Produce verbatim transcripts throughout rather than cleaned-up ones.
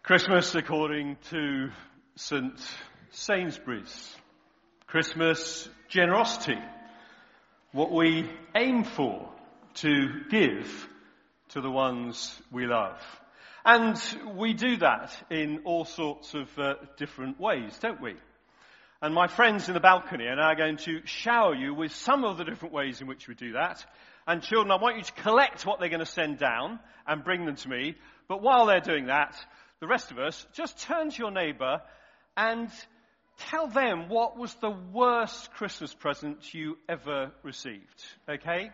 Christmas according to Saint Sainsbury's. Christmas generosity. What we aim for to give to the ones we love. And we do that in all sorts of uh, different ways, don't we? And my friends in the balcony are now going to shower you with some of the different ways in which we do that. And children, I want you to collect what they're going to send down and bring them to me. But while they're doing that, the rest of us, just turn to your neighbour and tell them what was the worst Christmas present you ever received. Okay?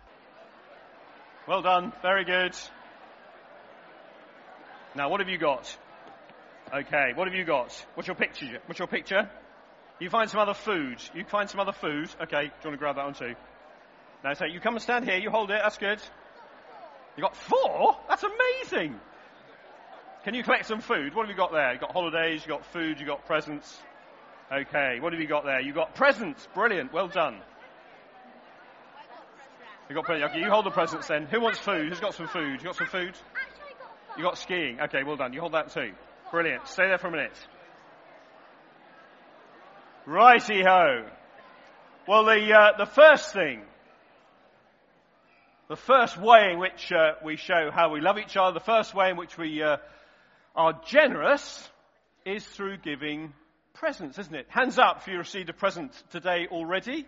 Well done. Very good. Now, what have you got? Okay, what have you got? What's your picture? What's your picture? You find some other food. You find some other food. Okay, do you want to grab that one too? Now, so you come and stand here. You hold it. That's good. You got four? That's amazing. Can you collect some food? What have you got there? You've got holidays, you've got food, you've got presents. Okay, what have you got there? You've got presents. Brilliant. Well done. You've got presents. Okay, you hold the presents then. Who wants food? Who's got some food? You got some food? You got skiing. Okay, well done. You hold that too. Brilliant. Stay there for a minute. Righty-ho. Well, the uh, the first thing, the first way in which uh, we show how we love each other, the first way in which we uh, are generous is through giving presents, isn't it? Hands up if you received a present today already.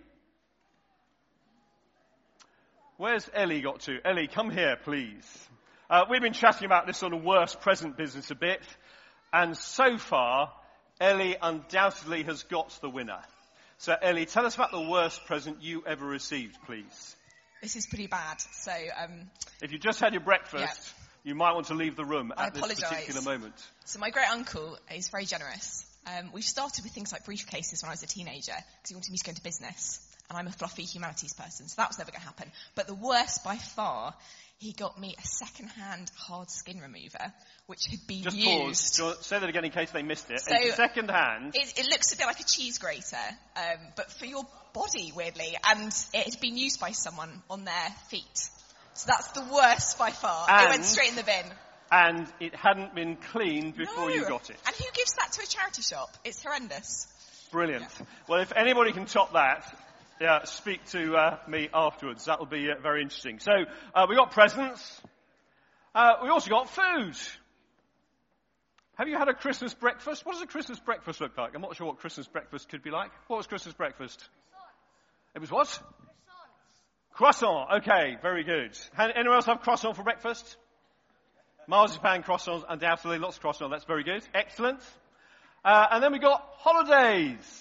Where's Ellie got to? Ellie, come here, please. Uh, we've been chatting about this sort of worst present business a bit, and so far, Ellie undoubtedly has got the winner. So, Ellie, tell us about the worst present you ever received, please. This is pretty bad. So, um, if you just had your breakfast, yeah. you might want to leave the room I at apologise. this particular moment. So, my great uncle is very generous. Um, we started with things like briefcases when I was a teenager because he wanted me to go into business, and I'm a fluffy humanities person, so that was never going to happen. But the worst by far, he got me a second-hand hard skin remover, which had been Just used. pause. Say that again in case they missed it. So it's second-hand. It, it looks a bit like a cheese grater, um, but for your body, weirdly, and it had been used by someone on their feet. So that's the worst by far. And, it went straight in the bin. And it hadn't been cleaned before no. you got it. And who gives that to a charity shop? It's horrendous. Brilliant. Yeah. Well, if anybody can top that, yeah, speak to uh, me afterwards. That'll be uh, very interesting. So, uh, we got presents. Uh, we also got food. Have you had a Christmas breakfast? What does a Christmas breakfast look like? I'm not sure what Christmas breakfast could be like. What was Christmas breakfast? Croissant. It was what? Croissant. Croissant. Okay, very good. Anyone else have croissant for breakfast? Marzipan croissants, undoubtedly. Lots of croissant. That's very good. Excellent. Uh, and then we got holidays.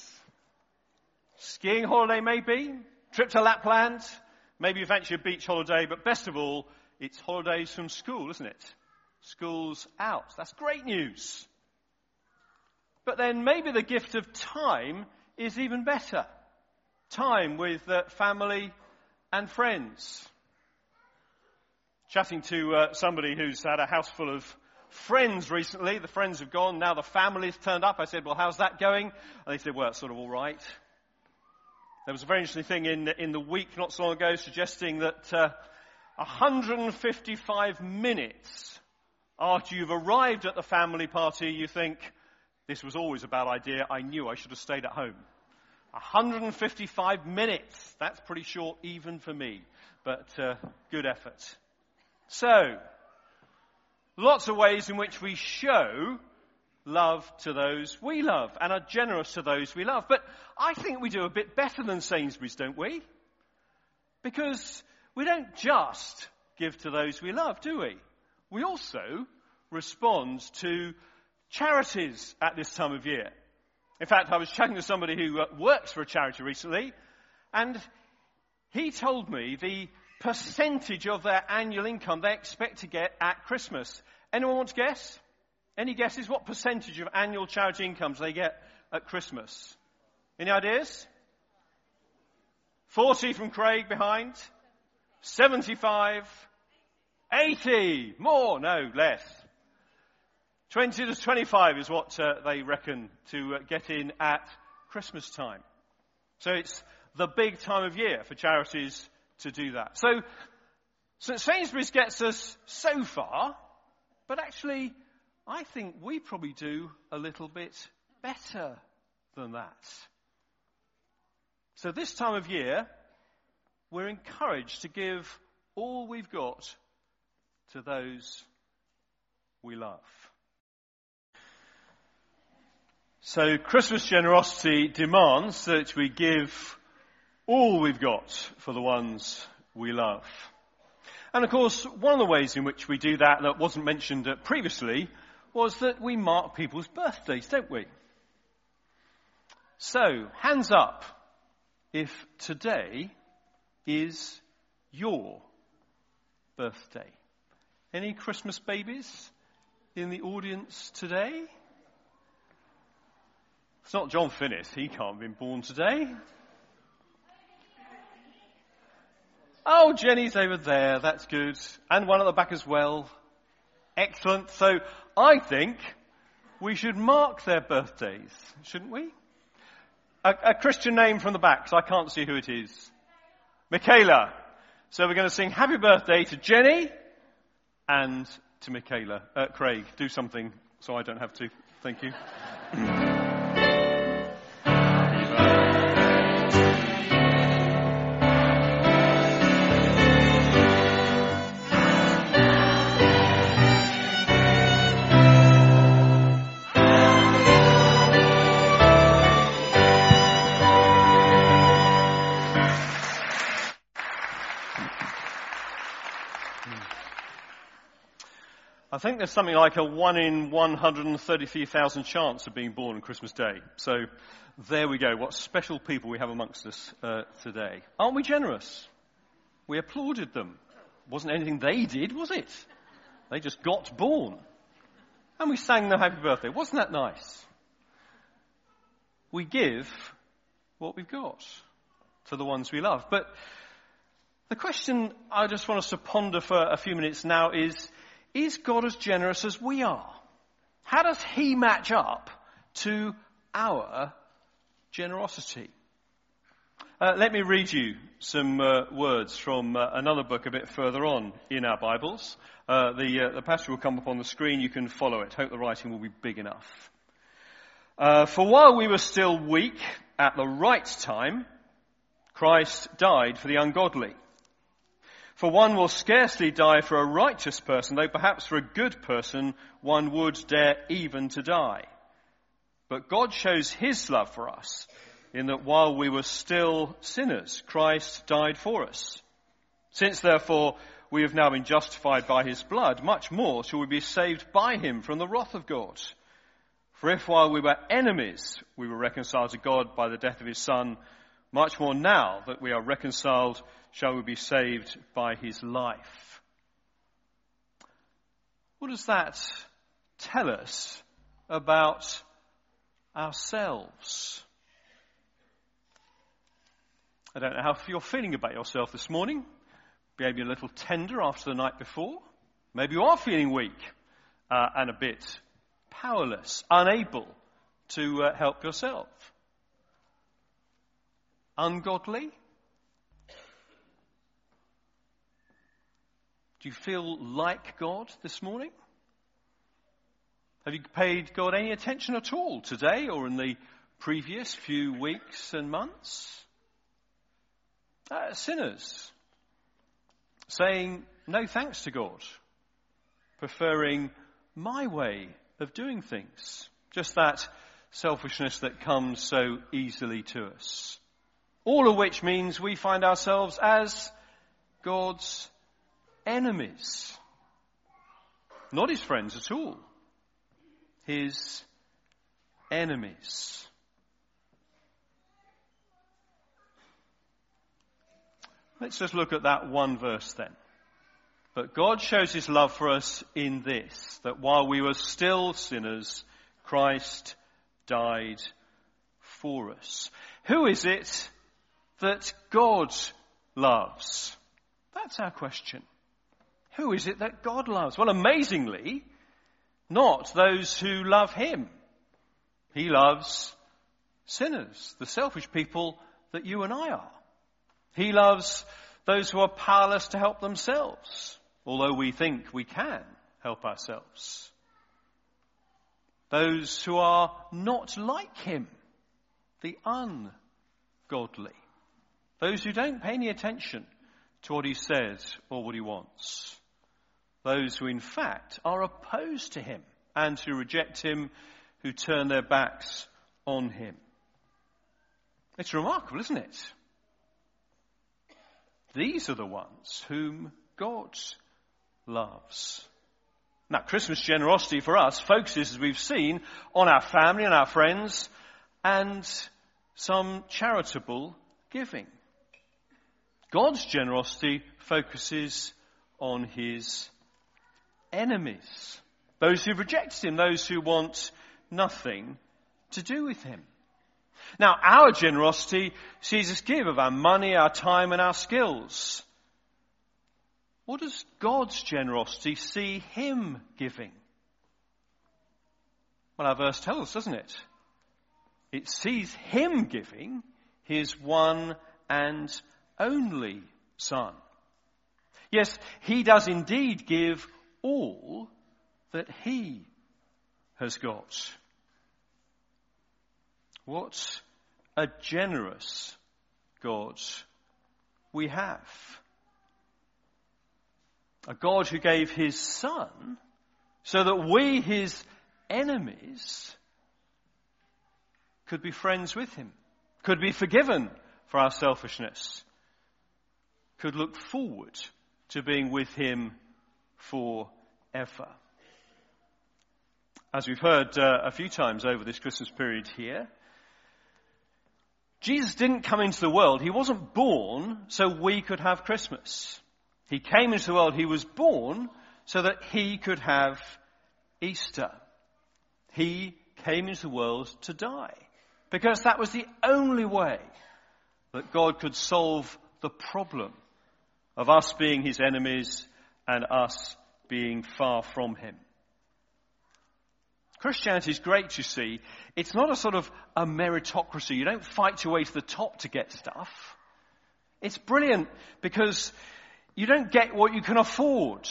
Skiing holiday maybe, trip to Lapland, maybe you fancy a beach holiday, but best of all, it's holidays from school, isn't it? School's out. That's great news. But then maybe the gift of time is even better. Time with uh, family and friends. Chatting to uh, somebody who's had a house full of friends recently. The friends have gone, now the family's turned up. I said, well, how's that going? And they said, well, it's sort of all right. There was a very interesting thing in, in the week not so long ago suggesting that uh, one hundred fifty-five minutes after you've arrived at the family party, you think, this was always a bad idea. I knew I should have stayed at home. one hundred fifty-five minutes. That's pretty short even for me, but uh, good effort. So, lots of ways in which we show love to those we love and are generous to those we love. But I think we do a bit better than Sainsbury's, don't we? Because we don't just give to those we love, do we? We also respond to charities at this time of year. In fact, I was chatting to somebody who uh, works for a charity recently, and he told me the percentage of their annual income they expect to get at Christmas. Anyone want to guess? Any guesses? What percentage of annual charity incomes they get at Christmas? Any ideas? forty from Craig behind. seventy-five. eighty. More. No, less. twenty to twenty-five is what uh, they reckon to uh, get in at Christmas time. So it's the big time of year for charities to do that. So Saint Sainsbury's gets us so far, but actually I think we probably do a little bit better than that. So this time of year, we're encouraged to give all we've got to those we love. So Christmas generosity demands that we give all we've got for the ones we love. And of course, one of the ways in which we do that that wasn't mentioned previously was that we mark people's birthdays, don't we? So, hands up if today is your birthday. Any Christmas babies in the audience today? It's not John Finnis, he can't have been born today. Oh, Jenny's over there, that's good. And one at the back as well. Excellent. So I think we should mark their birthdays, shouldn't we? A, a Christian name from the back, so I can't see who it is. Michaela. So we're going to sing happy birthday to Jenny and to Michaela. Uh, Craig, do something so I don't have to. Thank you. I think there's something like a one in one hundred thirty-three thousand chance of being born on Christmas Day. So there we go. What special people we have amongst us uh, today. Aren't we generous? We applauded them. Wasn't anything they did, was it? They just got born. And we sang them happy birthday. Wasn't that nice? We give what we've got to the ones we love. But the question I just want us to ponder for a few minutes now is, is God as generous as we are? How does he match up to our generosity? Uh, let me read you some uh, words from uh, another book a bit further on in our Bibles. Uh, the, uh, the passage will come up on the screen. You can follow it. Hope the writing will be big enough. Uh, For while we were still weak, at the right time, Christ died for the ungodly. For one will scarcely die for a righteous person, though perhaps for a good person one would dare even to die. But God shows his love for us, in that while we were still sinners, Christ died for us. Since therefore we have now been justified by his blood, much more shall we be saved by him from the wrath of God. For if while we were enemies we were reconciled to God by the death of his Son, much more now that we are reconciled shall we be saved by his life. What does that tell us about ourselves? I don't know how you're feeling about yourself this morning. Maybe a little tender after the night before. Maybe you are feeling weak uh, and a bit powerless, unable to uh, help yourself. Ungodly? Do you feel like God this morning? Have you paid God any attention at all today or in the previous few weeks and months? Uh, sinners. Saying no thanks to God. Preferring my way of doing things. Just that selfishness that comes so easily to us. All of which means we find ourselves as God's enemies. Not his friends at all. His enemies. Let's just look at that one verse then. But God shows his love for us in this, that while we were still sinners, Christ died for us. Who is it that God loves? That's our question. Who is it that God loves? Well, amazingly, not those who love him. He loves sinners, the selfish people that you and I are. He loves those who are powerless to help themselves, although we think we can help ourselves. those who are not like him, the ungodly, those who don't pay any attention to what he says or what he wants, those who in fact are opposed to him and who reject him, who turn their backs on him. It's remarkable, isn't it? These are the ones whom God loves. Now, Christmas generosity for us focuses, as we've seen, on our family and our friends and some charitable giving. God's generosity focuses on his enemies, those who reject him, those who want nothing to do with him. Now, our generosity sees us give of our money, our time, and our skills. What does God's generosity see him giving? Well, our verse tells us, doesn't it? It sees him giving his one and only Son. Yes, he does indeed give all that he has got. What a generous God we have. A God who gave his Son so that we, his enemies, could be friends with him, could be forgiven for our selfishness, could look forward to being with him forever. As we've heard uh, a few times over this Christmas period here, Jesus didn't come into the world. He wasn't born so we could have Christmas. He came into the world. He was born so that he could have Easter. He came into the world to die because that was the only way that God could solve the problem of us being his enemies and us being far from him. Christianity is great, you see. It's not a sort of a meritocracy. You don't fight your way to the top to get stuff. It's brilliant because you don't get what you can afford.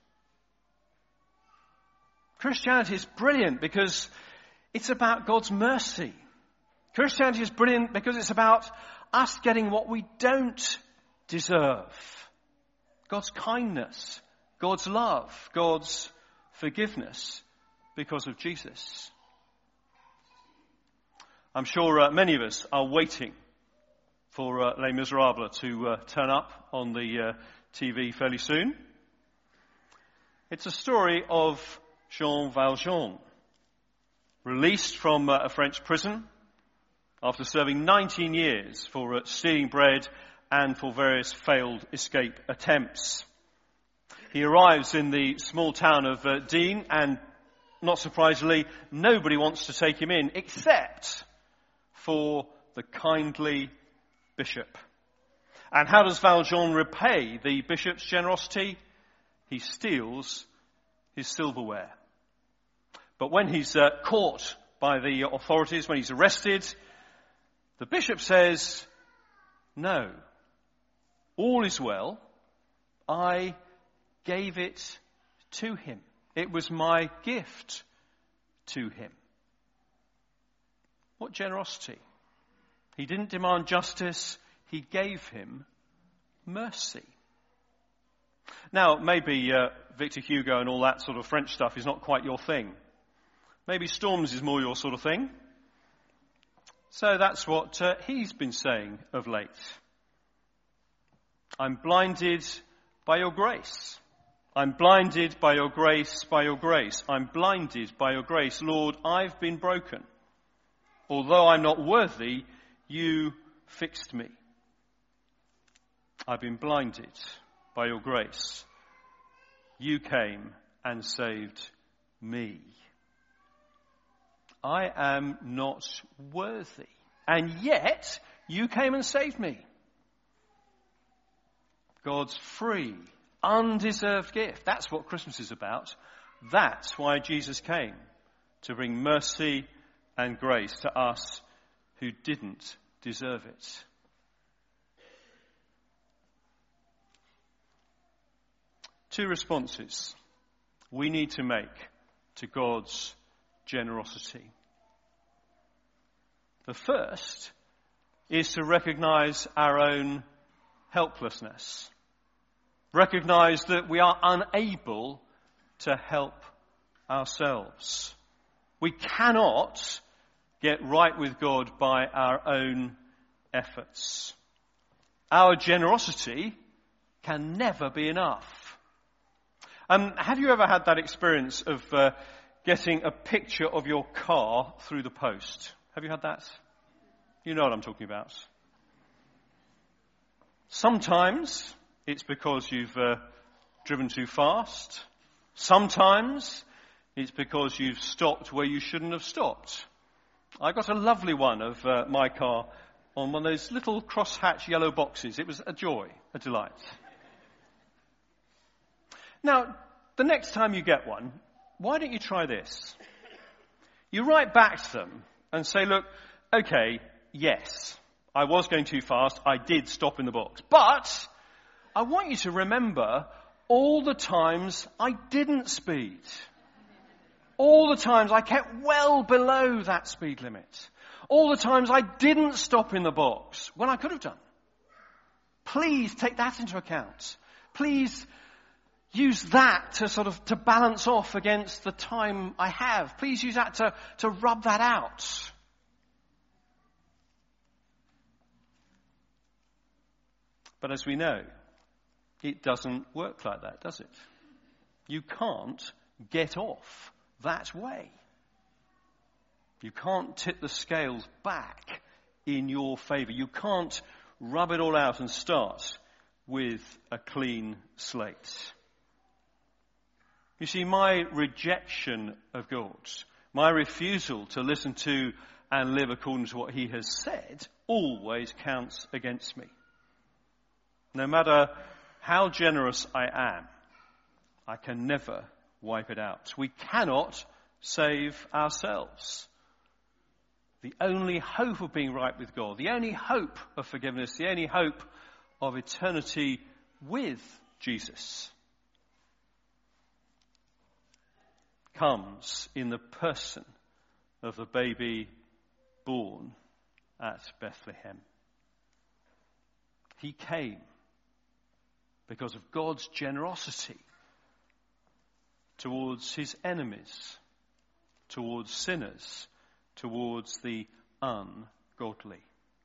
Christianity is brilliant because it's about God's mercy. Christianity is brilliant because it's about us getting what we don't deserve. God's kindness, God's love, God's forgiveness because of Jesus. I'm sure uh, many of us are waiting for uh, Les Miserables to uh, turn up on the uh, T V fairly soon. It's a story of Jean Valjean, released from uh, a French prison after serving nineteen years for uh, stealing bread and for various failed escape attempts. He arrives in the small town of uh, Digne, and not surprisingly, nobody wants to take him in except for the kindly bishop. And how does Valjean repay the bishop's generosity? He steals his silverware. But when he's uh, caught by the authorities, when he's arrested, the bishop says, "No, all is well. I gave it to him. It was my gift to him." What generosity. He didn't demand justice. He gave him mercy. Now, maybe uh, Victor Hugo and all that sort of French stuff is not quite your thing. Maybe Storms is more your sort of thing. So that's what uh, he's been saying of late. I'm blinded by your grace. I'm blinded by your grace, by your grace. I'm blinded by your grace. Lord, I've been broken. Although I'm not worthy, you fixed me. I've been blinded by your grace. You came and saved me. I am not worthy. And yet, you came and saved me. God's free, undeserved gift. That's what Christmas is about. That's why Jesus came, to bring mercy and grace to us who didn't deserve it. Two responses we need to make to God's generosity. The first is to recognize our own helplessness. Recognize that we are unable to help ourselves. We cannot get right with God by our own efforts. Our generosity can never be enough. Um, have you ever had that experience of uh, getting a picture of your car through the post? Have you had that? You know what I'm talking about. Sometimes it's because you've uh, driven too fast. Sometimes it's because you've stopped where you shouldn't have stopped. I got a lovely one of uh, my car on one of those little crosshatch yellow boxes. It was a joy, a delight. Now, the next time you get one, why don't you try this? You write back to them and say, look, okay, yes, I was going too fast. I did stop in the box. But I want you to remember all the times I didn't speed. All the times I kept well below that speed limit. All the times I didn't stop in the box when I could have done. Please take that into account. Please use that to sort of to balance off against the time I have. Please use that to, to rub that out. But as we know, it doesn't work like that, does it? You can't get off that way. You can't tip the scales back in your favour. You can't rub it all out and start with a clean slate. You see, my rejection of God, my refusal to listen to and live according to what he has said, always counts against me. No matter how generous I am, I can never wipe it out. We cannot save ourselves. The only hope of being right with God, the only hope of forgiveness, the only hope of eternity with Jesus comes in the person of the baby born at Bethlehem. He came because of God's generosity towards his enemies, towards sinners, towards the ungodly.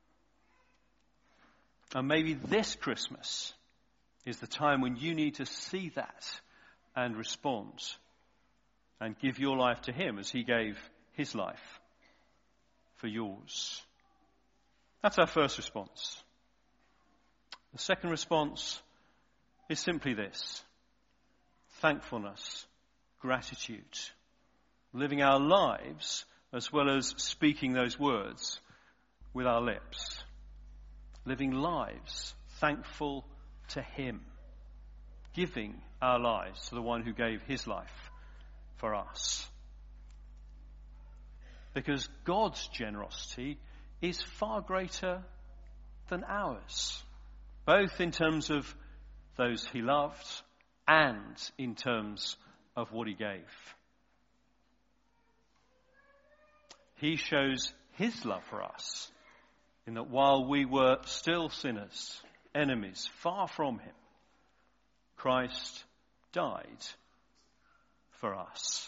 And maybe this Christmas is the time when you need to see that and respond and give your life to him as he gave his life for yours. That's our first response. The second response is simply this: thankfulness, gratitude, living our lives as well as speaking those words with our lips. Living lives thankful to him, giving our lives to the one who gave his life for us. Because God's generosity is far greater than ours, both in terms of those he loved and in terms of what he gave. He shows his love for us in that while we were still sinners, enemies, far from him, Christ died for us.